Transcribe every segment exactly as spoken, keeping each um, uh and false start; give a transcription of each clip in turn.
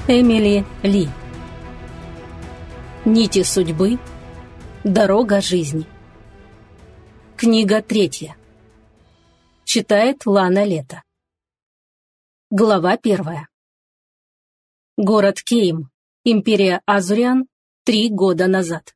Эмили Ли. Нити судьбы. Дорога жизни. Книга третья. Читает Лана Лето. Глава первая. Город Кейм. Империя Азуриан. Три года назад.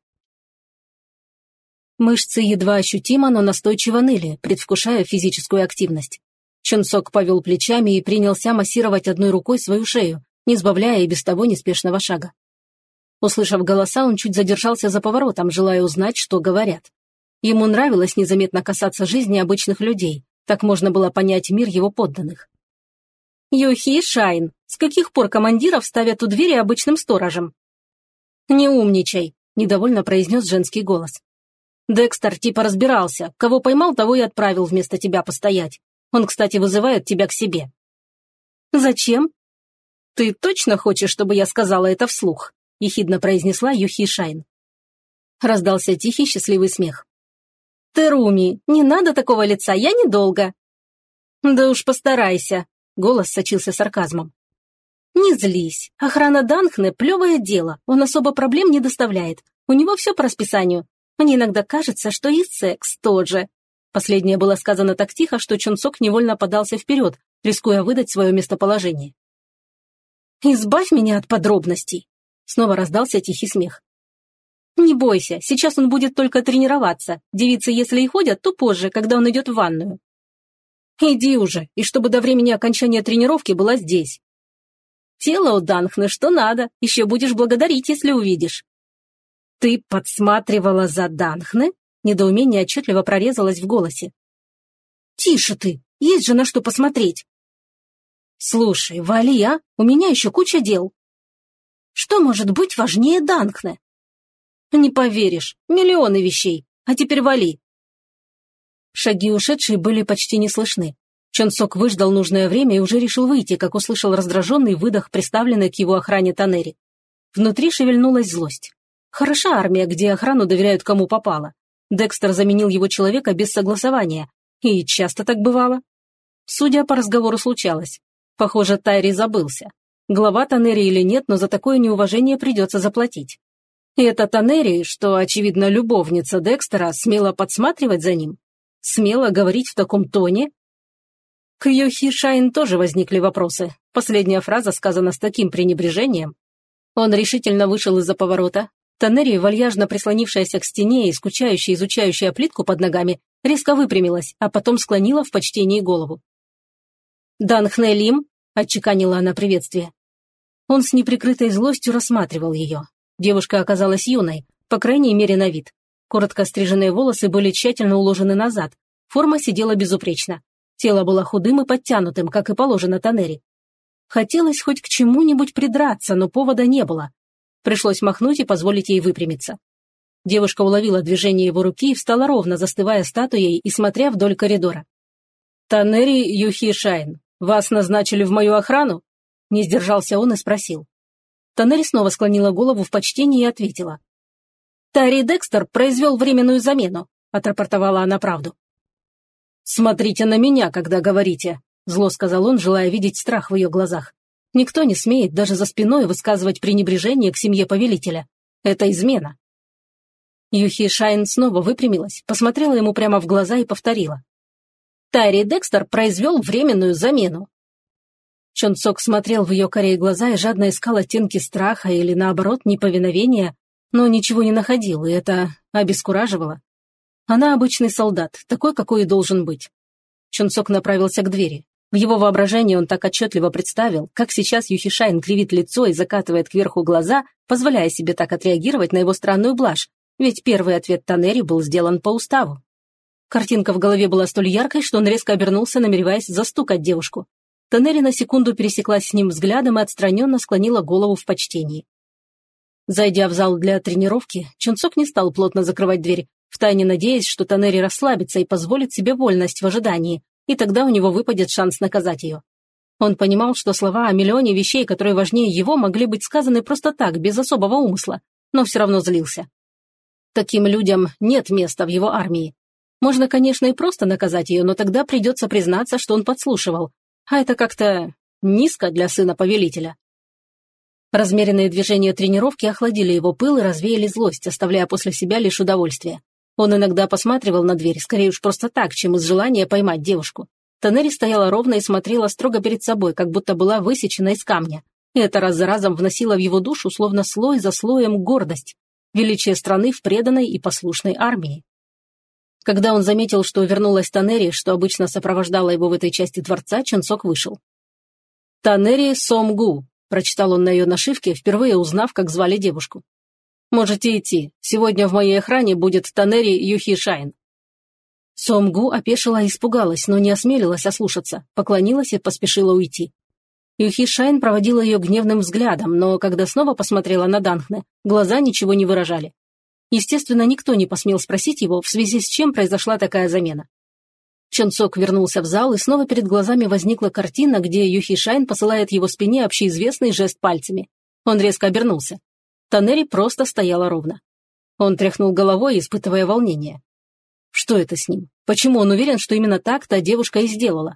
Мышцы едва ощутимо, но настойчиво ныли, предвкушая физическую активность. Чонсок повел плечами и принялся массировать одной рукой свою шею, не сбавляя и без того неспешного шага. Услышав голоса, он чуть задержался за поворотом, желая узнать, что говорят. Ему нравилось незаметно касаться жизни обычных людей, так можно было понять мир его подданных. «Юхи Шайн, с каких пор командиров ставят у двери обычным сторожем?» «Не умничай», – недовольно произнес женский голос. «Декстер типа разбирался, кого поймал, того и отправил вместо тебя постоять. Он, кстати, вызывает тебя к себе». «Зачем?» «Ты точно хочешь, чтобы я сказала это вслух?» – ехидно произнесла Юхи Шайн. Раздался тихий счастливый смех. «Теруми, не надо такого лица, я недолго». «Да уж постарайся», – голос сочился сарказмом. «Не злись. Охрана Данхне – плевое дело, он особо проблем не доставляет. У него все по расписанию. Мне иногда кажется, что и секс тоже». Последнее было сказано так тихо, что Чонсок невольно подался вперед, рискуя выдать свое местоположение. «Избавь меня от подробностей!» Снова раздался тихий смех. «Не бойся, сейчас он будет только тренироваться. Девицы, если и ходят, то позже, когда он идет в ванную». «Иди уже, и чтобы до времени окончания тренировки была здесь». «Тело у Данхны что надо, еще будешь благодарить, если увидишь». «Ты подсматривала за Данхны?» Недоумение отчетливо прорезалось в голосе. «Тише ты, есть же на что посмотреть». «Слушай, вали, а? У меня еще куча дел». «Что может быть важнее Данхне?» «Не поверишь, миллионы вещей, а теперь вали». Шаги ушедшие были почти не слышны. Чонсок выждал нужное время и уже решил выйти, как услышал раздраженный выдох, приставленный к его охране Танери. Внутри шевельнулась злость. Хороша армия, где охрану доверяют кому попало. Декстер заменил его человека без согласования. И часто так бывало. Судя по разговору, случалось. Похоже, Тайри забылся. Глава Танери или нет, но за такое неуважение придется заплатить. И это Танери, что, очевидно, любовница Декстера, смело подсматривать за ним? Смело говорить в таком тоне? К Юхи Шайн тоже возникли вопросы. Последняя фраза сказана с таким пренебрежением. Он решительно вышел из-за поворота. Танери, вальяжно прислонившаяся к стене и скучающая, изучающая плитку под ногами, резко выпрямилась, а потом склонила в почтении голову. «Данхне Лим», — отчеканила она приветствие. Он с неприкрытой злостью рассматривал ее. Девушка оказалась юной, по крайней мере на вид. Коротко стриженные волосы были тщательно уложены назад, форма сидела безупречно. Тело было худым и подтянутым, как и положено Танери. Хотелось хоть к чему-нибудь придраться, но повода не было. Пришлось махнуть и позволить ей выпрямиться. Девушка уловила движение его руки и встала ровно, застывая статуей и смотря вдоль коридора. «Танери Юхи Шайн, вас назначили в мою охрану?» Не сдержался он и спросил. Танери снова склонила голову в почтении и ответила. «Тари Декстер произвел временную замену», — отрапортовала она правду. «Смотрите на меня, когда говорите», — зло сказал он, желая видеть страх в ее глазах. Никто не смеет даже за спиной высказывать пренебрежение к семье повелителя. Это измена. Юхи Шайн снова выпрямилась, посмотрела ему прямо в глаза и повторила. «Тайри Декстер произвел временную замену». Чонсок смотрел в ее карие глаза и жадно искал оттенки страха или, наоборот, неповиновения, но ничего не находил, и это обескураживало. Она обычный солдат, такой, какой и должен быть. Чонсок направился к двери. В его воображении он так отчетливо представил, как сейчас Юхи Шайн кривит лицо и закатывает кверху глаза, позволяя себе так отреагировать на его странную блажь, ведь первый ответ Танери был сделан по уставу. Картинка в голове была столь яркой, что он резко обернулся, намереваясь застукать девушку. Танери на секунду пересеклась с ним взглядом и отстраненно склонила голову в почтении. Зайдя в зал для тренировки, Чонсок не стал плотно закрывать дверь, втайне надеясь, что Танери расслабится и позволит себе вольность в ожидании, и тогда у него выпадет шанс наказать ее. Он понимал, что слова о миллионе вещей, которые важнее его, могли быть сказаны просто так, без особого умысла, но все равно злился. Таким людям нет места в его армии. Можно, конечно, и просто наказать ее, но тогда придется признаться, что он подслушивал, а это как-то низко для сына повелителя. Размеренные движения тренировки охладили его пыл и развеяли злость, оставляя после себя лишь удовольствие. Он иногда посматривал на дверь, скорее уж просто так, чем из желания поймать девушку. Таннери стояла ровно и смотрела строго перед собой, как будто была высечена из камня. И это раз за разом вносило в его душу, словно слой за слоем, гордость, величие страны в преданной и послушной армии. Когда он заметил, что вернулась Таннери, что обычно сопровождала его в этой части дворца, Чунсок вышел. «Таннери Сомгу», – прочитал он на ее нашивке, впервые узнав, как звали девушку. «Можете идти. Сегодня в моей охране будет Таннери Юхишайн». Сомгу опешила и испугалась, но не осмелилась ослушаться, поклонилась и поспешила уйти. Юхишайн проводила ее гневным взглядом, но когда снова посмотрела на Данхне, глаза ничего не выражали. Естественно, никто не посмел спросить его, в связи с чем произошла такая замена. Чунсок вернулся в зал, и снова перед глазами возникла картина, где Юхишайн посылает его спине общеизвестный жест пальцами. Он резко обернулся. Таннери просто стояла ровно. Он тряхнул головой, испытывая волнение. Что это с ним? Почему он уверен, что именно так та девушка и сделала?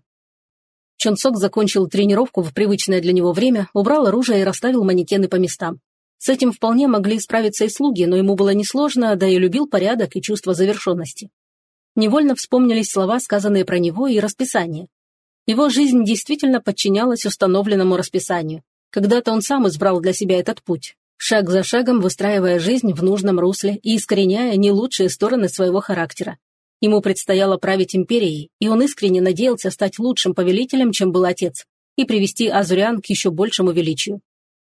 Чунсок закончил тренировку в привычное для него время, убрал оружие и расставил манекены по местам. С этим вполне могли справиться и слуги, но ему было несложно, да и любил порядок и чувство завершенности. Невольно вспомнились слова, сказанные про него, и расписание. Его жизнь действительно подчинялась установленному расписанию. Когда-то он сам избрал для себя этот путь, шаг за шагом выстраивая жизнь в нужном русле и искореняя не лучшие стороны своего характера. Ему предстояло править империей, и он искренне надеялся стать лучшим повелителем, чем был отец, и привести Азуриан к еще большему величию.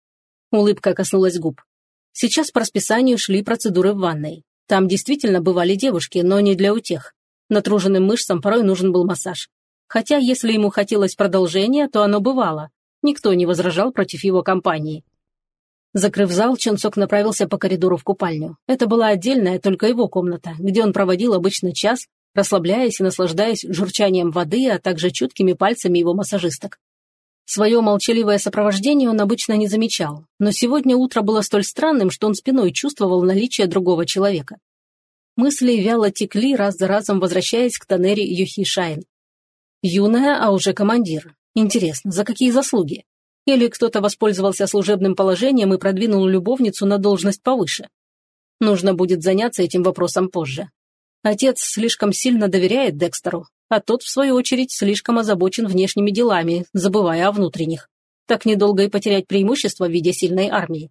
Улыбка коснулась губ. Сейчас по расписанию шли процедуры в ванной. Там действительно бывали девушки, но не для утех. Натруженным мышцам порой нужен был массаж. Хотя, если ему хотелось продолжения, то оно бывало. Никто не возражал против его компании. Закрыв зал, Чунсок направился по коридору в купальню. Это была отдельная, только его комната, где он проводил обычно час, расслабляясь и наслаждаясь журчанием воды, а также чуткими пальцами его массажисток. Свое молчаливое сопровождение он обычно не замечал, но сегодня утро было столь странным, что он спиной чувствовал наличие другого человека. Мысли вяло текли, раз за разом возвращаясь к Таннери Юхишайн. Юная, а уже командир. Интересно, за какие заслуги? Или кто-то воспользовался служебным положением и продвинул любовницу на должность повыше? Нужно будет заняться этим вопросом позже. Отец слишком сильно доверяет Декстеру, а тот, в свою очередь, слишком озабочен внешними делами, забывая о внутренних. Так недолго и потерять преимущество в виде сильной армии.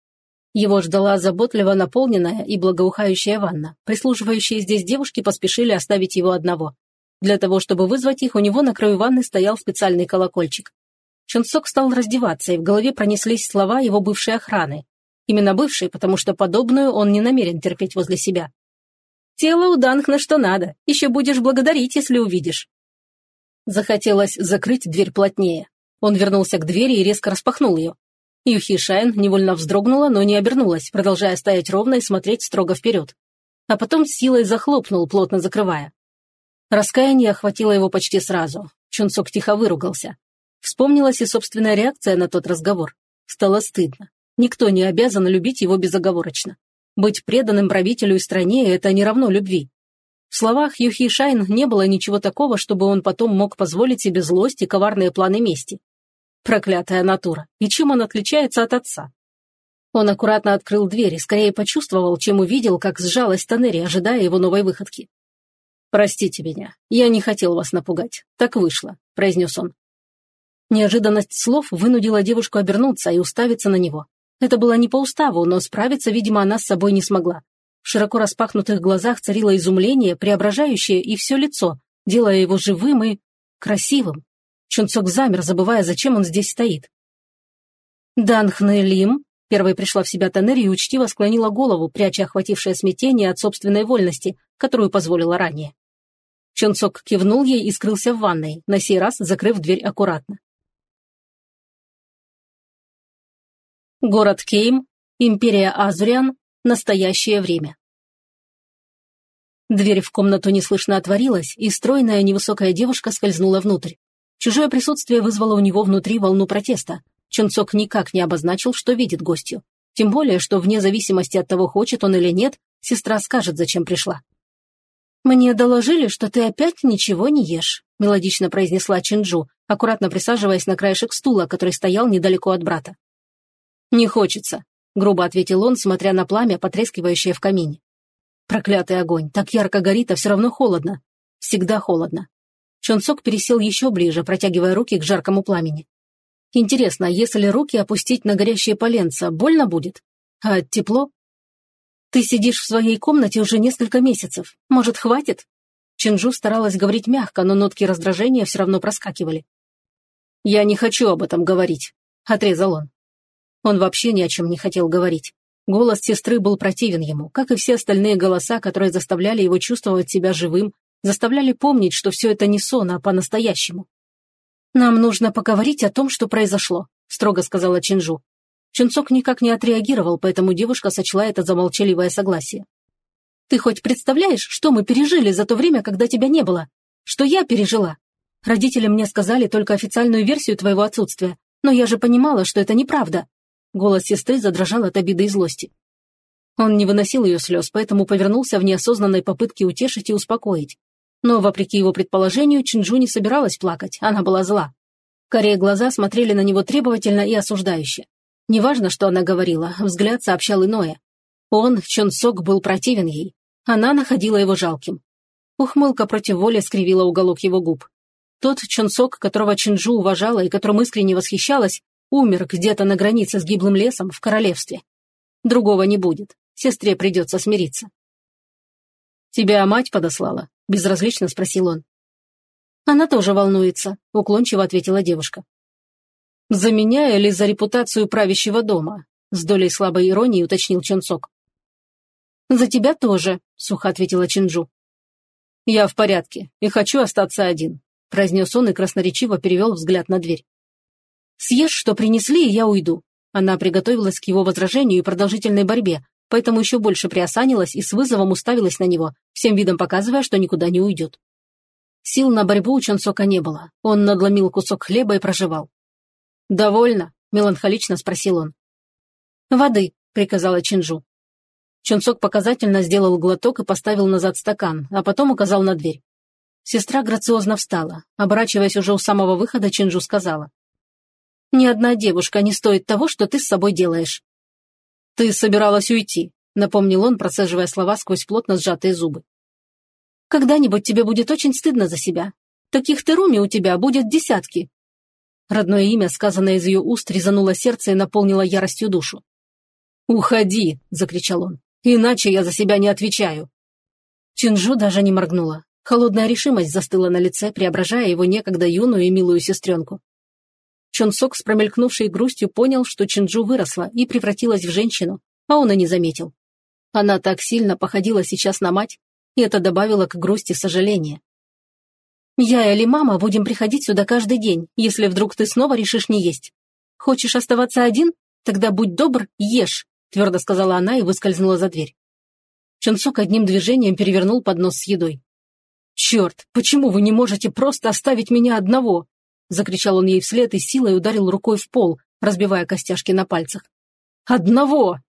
Его ждала заботливо наполненная и благоухающая ванна. Прислуживающие здесь девушки поспешили оставить его одного. Для того, чтобы вызвать их, у него на краю ванны стоял специальный колокольчик. Чунсок стал раздеваться, и в голове пронеслись слова его бывшей охраны. Именно бывшей, потому что подобную он не намерен терпеть возле себя. «Тело у Данхна что надо, еще будешь благодарить, если увидишь». Захотелось закрыть дверь плотнее. Он вернулся к двери и резко распахнул ее. Юхишайн невольно вздрогнула, но не обернулась, продолжая стоять ровно и смотреть строго вперед. А потом с силой захлопнул, плотно закрывая. Раскаяние охватило его почти сразу. Чунсок тихо выругался. Вспомнилась и собственная реакция на тот разговор. Стало стыдно. Никто не обязан любить его безоговорочно. Быть преданным правителю и стране – это не равно любви. В словах Юхишайн не было ничего такого, чтобы он потом мог позволить себе злость и коварные планы мести. Проклятая натура. И чем он отличается от отца? Он аккуратно открыл дверь и скорее почувствовал, чем увидел, как сжалась Таннери, ожидая его новой выходки. «Простите меня, я не хотел вас напугать. Так вышло», – произнес он. Неожиданность слов вынудила девушку обернуться и уставиться на него. Это было не по уставу, но справиться, видимо, она с собой не смогла. В широко распахнутых глазах царило изумление, преображающее и все лицо, делая его живым и красивым. Чунсок замер, забывая, зачем он здесь стоит. «Данхне Лим», — первой пришла в себя Таннери и учтиво склонила голову, пряча охватившее смятение от собственной вольности, которую позволила ранее. Чунсок кивнул ей и скрылся в ванной, на сей раз закрыв дверь аккуратно. Город Кейм, империя Азуриан, настоящее время. Дверь в комнату неслышно отворилась, и стройная невысокая девушка скользнула внутрь. Чужое присутствие вызвало у него внутри волну протеста. Чунсок никак не обозначил, что видит гостью. Тем более, что вне зависимости от того, хочет он или нет, сестра скажет, зачем пришла. «Мне доложили, что ты опять ничего не ешь», — мелодично произнесла Чинджу, аккуратно присаживаясь на краешек стула, который стоял недалеко от брата. «Не хочется», — грубо ответил он, смотря на пламя, потрескивающее в камине. Проклятый огонь, так ярко горит, а все равно холодно. Всегда холодно. Чон-Сок пересел еще ближе, протягивая руки к жаркому пламени. Интересно, если руки опустить на горящие поленца, больно будет? А тепло? Ты сидишь в своей комнате уже несколько месяцев. Может, хватит? Чинджу старалась говорить мягко, но нотки раздражения все равно проскакивали. «Я не хочу об этом говорить», — отрезал он. Он вообще ни о чем не хотел говорить. Голос сестры был противен ему, как и все остальные голоса, которые заставляли его чувствовать себя живым, заставляли помнить, что все это не сон, а по-настоящему. «Нам нужно поговорить о том, что произошло», — строго сказала Чинджу. Чон-Сок никак не отреагировал, поэтому девушка сочла это за молчаливое согласие. «Ты хоть представляешь, что мы пережили за то время, когда тебя не было? Что я пережила? Родители мне сказали только официальную версию твоего отсутствия, но я же понимала, что это неправда». Голос сестры задрожал от обиды и злости. Он не выносил ее слез, поэтому повернулся в неосознанной попытке утешить и успокоить. Но, вопреки его предположению, Чинджу не собиралась плакать, она была зла. Карие глаза смотрели на него требовательно и осуждающе. Неважно, что она говорила, взгляд сообщал иное. Он, Чон-Сок, был противен ей. Она находила его жалким. Ухмылка против воли скривила уголок его губ. Тот Чон-Сок, которого Чинджу уважала и которым искренне восхищалась, умер где-то на границе с гиблым лесом в королевстве. Другого не будет. Сестре придется смириться. «Тебя мать подослала?» – безразлично спросил он. «Она тоже волнуется», – уклончиво ответила девушка. «За меня или за репутацию правящего дома?» – с долей слабой иронии уточнил Чон-Сок. «За тебя тоже», – сухо ответила Чинджу. «Я в порядке и хочу остаться один», – произнес он и красноречиво перевел взгляд на дверь. «Съешь, что принесли, и я уйду». Она приготовилась к его возражению и продолжительной борьбе, поэтому еще больше приосанилась и с вызовом уставилась на него, всем видом показывая, что никуда не уйдет. Сил на борьбу у Чон-Сока не было. Он надломил кусок хлеба и прожевал. «Довольно?» – меланхолично спросил он. «Воды», – приказала Чинджу. Чон-Сок показательно сделал глоток и поставил назад стакан, а потом указал на дверь. Сестра грациозно встала. Оборачиваясь уже у самого выхода, Чинджу сказала. «Ни одна девушка не стоит того, что ты с собой делаешь». «Ты собиралась уйти», — напомнил он, процеживая слова сквозь плотно сжатые зубы. «Когда-нибудь тебе будет очень стыдно за себя. Таких Теруми у тебя будет десятки». Родное имя, сказанное из ее уст, резануло сердце и наполнило яростью душу. «Уходи!» — закричал он. «Иначе я за себя не отвечаю». Чинджу даже не моргнула. Холодная решимость застыла на лице, преображая его некогда юную и милую сестренку. Чон-Сок с промелькнувшей грустью понял, что Чинджу выросла и превратилась в женщину, а он и не заметил. Она так сильно походила сейчас на мать, и это добавило к грусти сожаления. «Я или мама будем приходить сюда каждый день, если вдруг ты снова решишь не есть. Хочешь оставаться один? Тогда будь добр, ешь», твердо сказала она и выскользнула за дверь. Чон-Сок одним движением перевернул поднос с едой. «Черт, почему вы не можете просто оставить меня одного?» Закричал он ей вслед и силой ударил рукой в пол, разбивая костяшки на пальцах. «Одного!